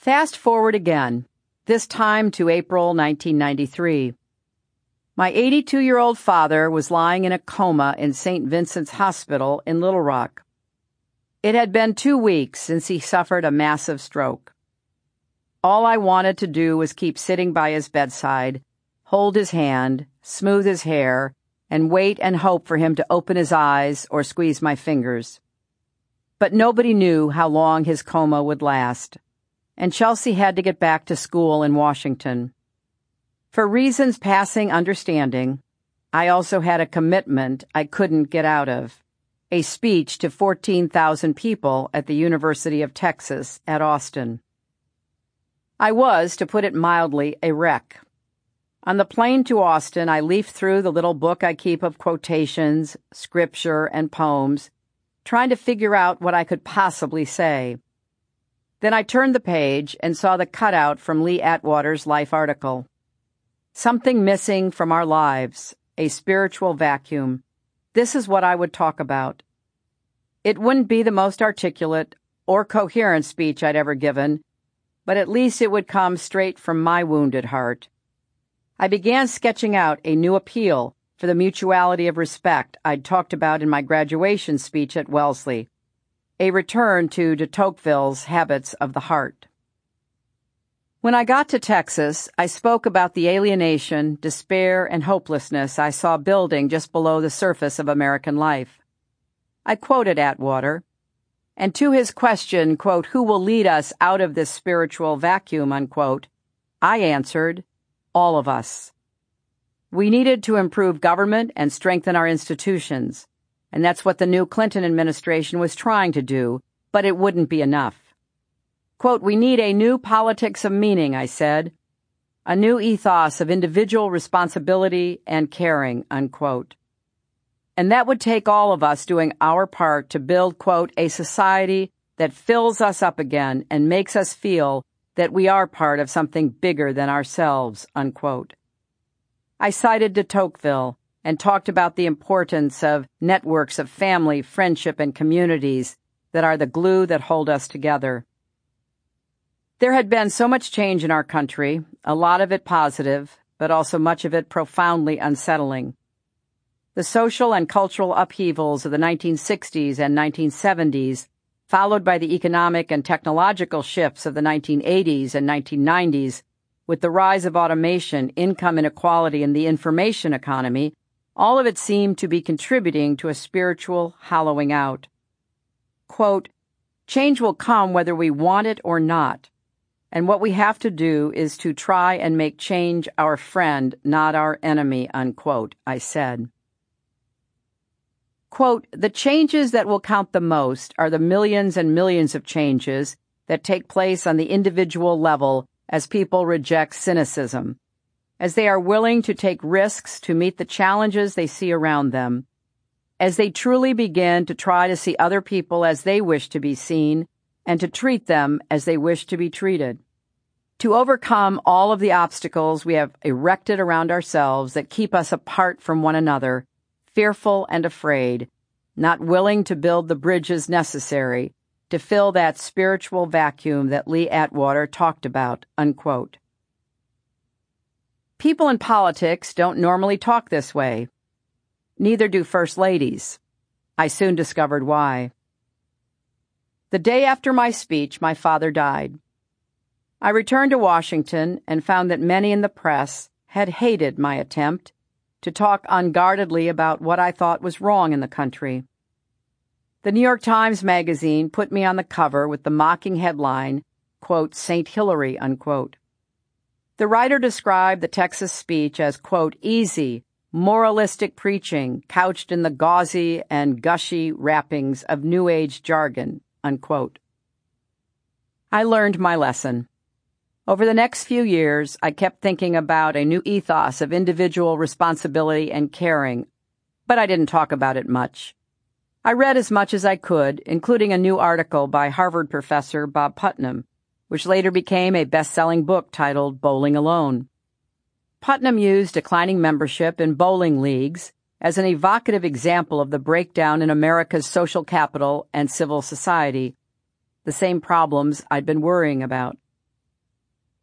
Fast forward again, this time to April 1993. My 82-year-old father was lying in a coma in St. Vincent's Hospital in Little Rock. It had been 2 weeks since he suffered a massive stroke. All I wanted to do was keep sitting by his bedside, hold his hand, smooth his hair, and wait and hope for him to open his eyes or squeeze my fingers. But nobody knew how long his coma would last, and Chelsea had to get back to school in Washington. For reasons passing understanding, I also had a commitment I couldn't get out of, a speech to 14,000 people at the University of Texas at Austin. I was, to put it mildly, a wreck. On the plane to Austin, I leafed through the little book I keep of quotations, scripture, and poems, trying to figure out what I could possibly say. Then I turned the page and saw the cutout from Lee Atwater's Life article. Something missing from our lives, a spiritual vacuum. This is what I would talk about. It wouldn't be the most articulate or coherent speech I'd ever given, but at least it would come straight from my wounded heart. I began sketching out a new appeal for the mutuality of respect I'd talked about in my graduation speech at Wellesley, a return to de Tocqueville's Habits of the Heart. When I got to Texas, I spoke about the alienation, despair, and hopelessness I saw building just below the surface of American life. I quoted Atwater, and to his question, quote, "Who will lead us out of this spiritual vacuum," unquote, I answered, all of us. We needed to improve government and strengthen our institutions, and that's what the new Clinton administration was trying to do, but it wouldn't be enough. Quote, "We need a new politics of meaning," I said, "a new ethos of individual responsibility and caring," unquote. And that would take all of us doing our part to build, quote, "a society that fills us up again and makes us feel that we are part of something bigger than ourselves," unquote. I cited de Tocqueville and talked about the importance of networks of family, friendship, and communities that are the glue that hold us together. There had been so much change in our country, a lot of it positive, but also much of it profoundly unsettling. The social and cultural upheavals of the 1960s and 1970s, followed by the economic and technological shifts of the 1980s and 1990s, with the rise of automation, income inequality, and the information economy, all of it seemed to be contributing to a spiritual hollowing out. Quote, "Change will come whether we want it or not, and what we have to do is to try and make change our friend, not our enemy," unquote, I said. Quote, "The changes that will count the most are the millions and millions of changes that take place on the individual level as people reject cynicism, as they are willing to take risks to meet the challenges they see around them, as they truly begin to try to see other people as they wish to be seen and to treat them as they wish to be treated. To overcome all of the obstacles we have erected around ourselves that keep us apart from one another, fearful and afraid, not willing to build the bridges necessary to fill that spiritual vacuum that Lee Atwater talked about," unquote. People in politics don't normally talk this way. Neither do first ladies. I soon discovered why. The day after my speech, my father died. I returned to Washington and found that many in the press had hated my attempt to talk unguardedly about what I thought was wrong in the country. The New York Times magazine put me on the cover with the mocking headline, quote, "St. Hillary," unquote. The writer described the Texas speech as, quote, "easy, moralistic preaching couched in the gauzy and gushy wrappings of New Age jargon," unquote. I learned my lesson. Over the next few years, I kept thinking about a new ethos of individual responsibility and caring, but I didn't talk about it much. I read as much as I could, including a new article by Harvard professor Bob Putnam, which later became a best-selling book titled Bowling Alone. Putnam used declining membership in bowling leagues as an evocative example of the breakdown in America's social capital and civil society, the same problems I'd been worrying about.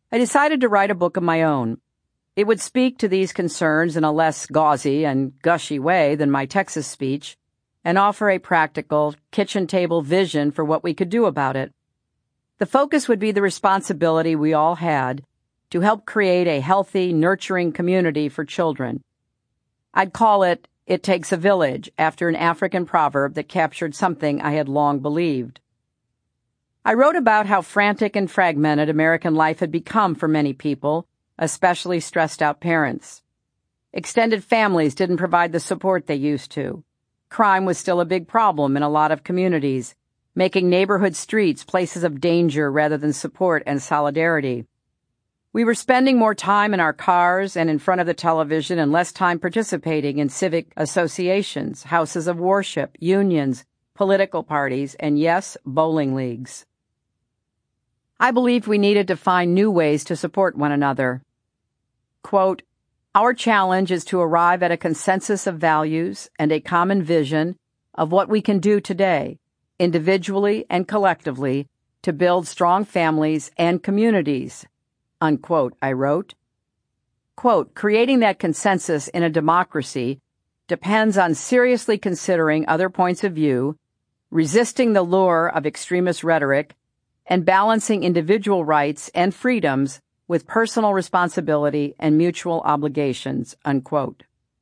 I decided to write a book of my own. It would speak to these concerns in a less gauzy and gushy way than my Texas speech, and offer a practical, kitchen-table vision for what we could do about it. The focus would be the responsibility we all had to help create a healthy, nurturing community for children. I'd call it "It Takes a Village," after an African proverb that captured something I had long believed. I wrote about how frantic and fragmented American life had become for many people, especially stressed-out parents. Extended families didn't provide the support they used to. Crime was still a big problem in a lot of communities, making neighborhood streets places of danger rather than support and solidarity. We were spending more time in our cars and in front of the television and less time participating in civic associations, houses of worship, unions, political parties, and yes, bowling leagues. I believed we needed to find new ways to support one another. Quote, "Our challenge is to arrive at a consensus of values and a common vision of what we can do today, individually and collectively, to build strong families and communities," unquote, I wrote. Quote, "Creating that consensus in a democracy depends on seriously considering other points of view, resisting the lure of extremist rhetoric, and balancing individual rights and freedoms with personal responsibility and mutual obligations," unquote.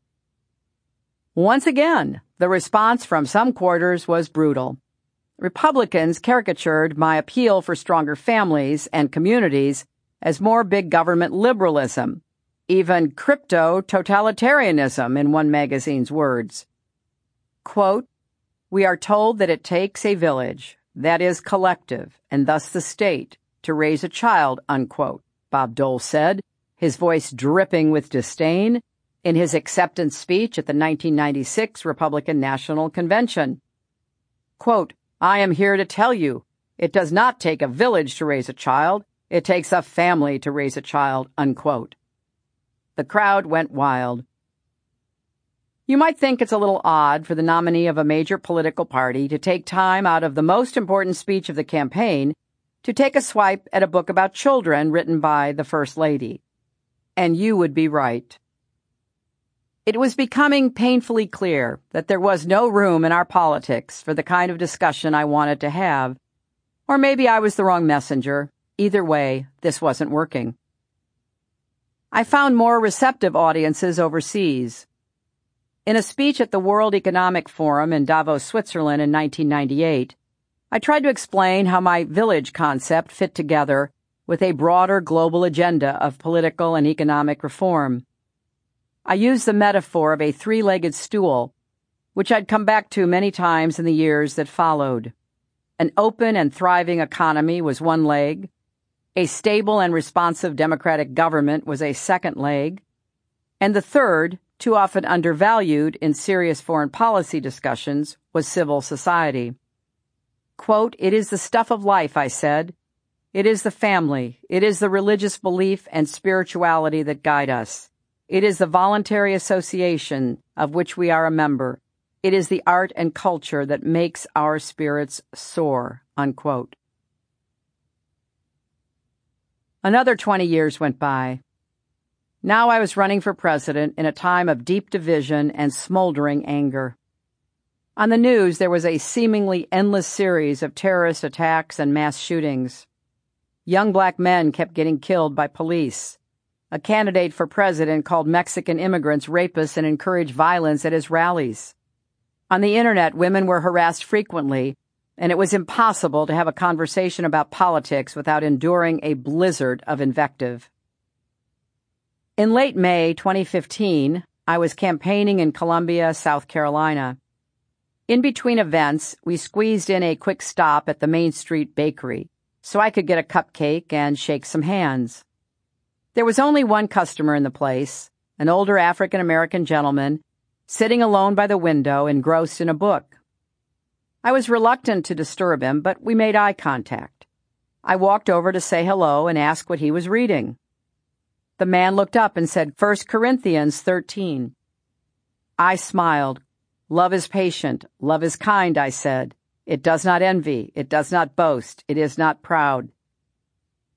Once again, the response from some quarters was brutal. Republicans caricatured my appeal for stronger families and communities as more big government liberalism, even crypto-totalitarianism in one magazine's words. Quote, "We are told that it takes a village, that is collective, and thus the state, to raise a child," unquote, Bob Dole said, his voice dripping with disdain, in his acceptance speech at the 1996 Republican National Convention. Quote, "I am here to tell you, it does not take a village to raise a child, it takes a family to raise a child," unquote. The crowd went wild. You might think it's a little odd for the nominee of a major political party to take time out of the most important speech of the campaign to take a swipe at a book about children written by the First Lady. And you would be right. It was becoming painfully clear that there was no room in our politics for the kind of discussion I wanted to have. Or maybe I was the wrong messenger. Either way, this wasn't working. I found more receptive audiences overseas. In a speech at the World Economic Forum in Davos, Switzerland in 1998, I tried to explain how my village concept fit together with a broader global agenda of political and economic reform. I used the metaphor of a three-legged stool, which I'd come back to many times in the years that followed. An open and thriving economy was one leg, a stable and responsive democratic government was a second leg, and the third, too often undervalued in serious foreign policy discussions, was civil society. Quote, "It is the stuff of life," I said. "It is the family. It is the religious belief and spirituality that guide us. It is the voluntary association of which we are a member. It is the art and culture that makes our spirits soar," unquote. Another 20 years went by. Now I was running for president in a time of deep division and smoldering anger. On the news, there was a seemingly endless series of terrorist attacks and mass shootings. Young black men kept getting killed by police. A candidate for president called Mexican immigrants rapists and encouraged violence at his rallies. On the internet, women were harassed frequently, and it was impossible to have a conversation about politics without enduring a blizzard of invective. In late May 2015, I was campaigning in Columbia, South Carolina. In between events, we squeezed in a quick stop at the Main Street Bakery so I could get a cupcake and shake some hands. There was only one customer in the place, an older African-American gentleman, sitting alone by the window, engrossed in a book. I was reluctant to disturb him, but we made eye contact. I walked over to say hello and ask what he was reading. The man looked up and said, 1 Corinthians 13. I smiled. "Love is patient. Love is kind," I said. "It does not envy. It does not boast. It is not proud."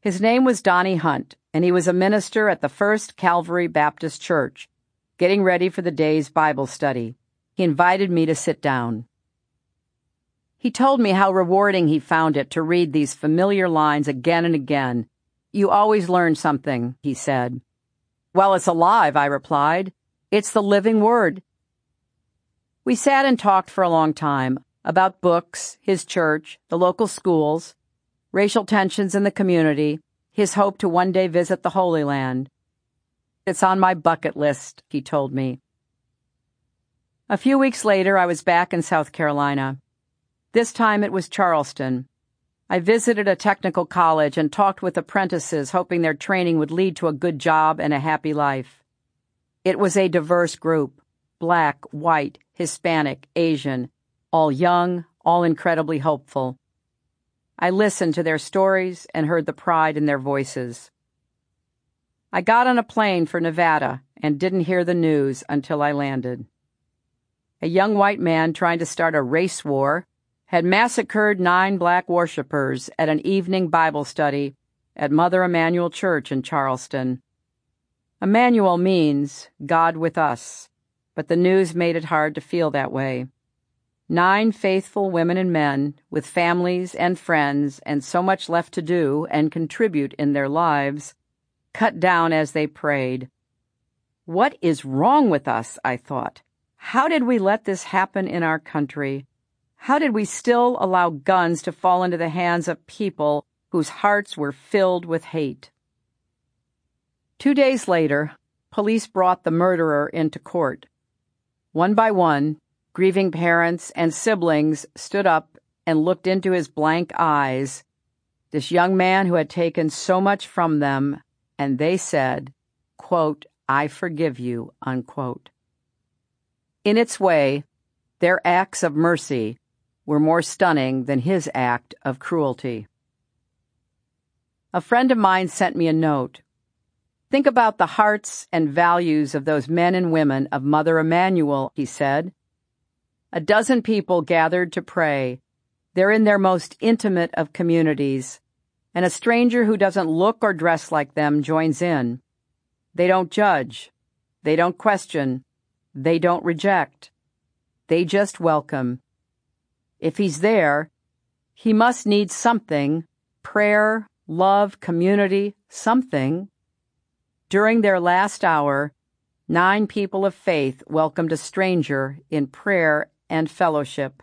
His name was Donnie Hunt, and he was a minister at the First Calvary Baptist Church, getting ready for the day's Bible study. He invited me to sit down. He told me how rewarding he found it to read these familiar lines again and again. "You always learn something," he said. "Well, it's alive," I replied. "It's the living word." We sat and talked for a long time about books, his church, the local schools, racial tensions in the community, his hope to one day visit the Holy Land. "It's on my bucket list," he told me. A few weeks later, I was back in South Carolina. This time it was Charleston. I visited a technical college and talked with apprentices, hoping their training would lead to a good job and a happy life. It was a diverse group: black, white, Hispanic, Asian, all young, all incredibly hopeful. I listened to their stories and heard the pride in their voices. I got on a plane for Nevada and didn't hear the news until I landed. A young white man trying to start a race war had massacred 9 black worshipers at an evening Bible study at Mother Emanuel Church in Charleston. Emmanuel means God with us, but the news made it hard to feel that way. 9 faithful women and men with families and friends and so much left to do and contribute in their lives, cut down as they prayed. What is wrong with us, I thought. How did we let this happen in our country? How did we still allow guns to fall into the hands of people whose hearts were filled with hate? 2 days later, police brought the murderer into court. One by one, grieving parents and siblings stood up and looked into his blank eyes, this young man who had taken so much from them, and they said, quote, "I forgive you," unquote. In its way, their acts of mercy were more stunning than his act of cruelty. A friend of mine sent me a note. "Think about the hearts and values of those men and women of Mother Emanuel," he said. A dozen people gathered to pray. They're in their most intimate of communities, and a stranger who doesn't look or dress like them joins in. They don't judge. They don't question. They don't reject. They just welcome. If he's there, he must need something: prayer, love, community, something. During their last hour, 9 people of faith welcomed a stranger in prayer and fellowship.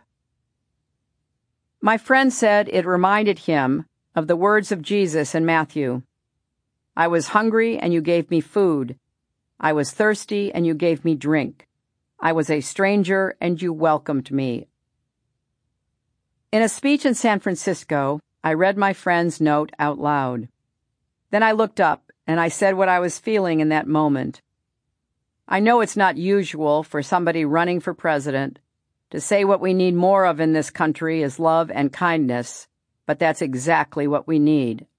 My friend said it reminded him of the words of Jesus in Matthew. "I was hungry, and you gave me food. I was thirsty, and you gave me drink. I was a stranger, and you welcomed me." In a speech in San Francisco, I read my friend's note out loud. Then I looked up, and I said what I was feeling in that moment. I know it's not usual for somebody running for president to say what we need more of in this country is love and kindness, but that's exactly what we need,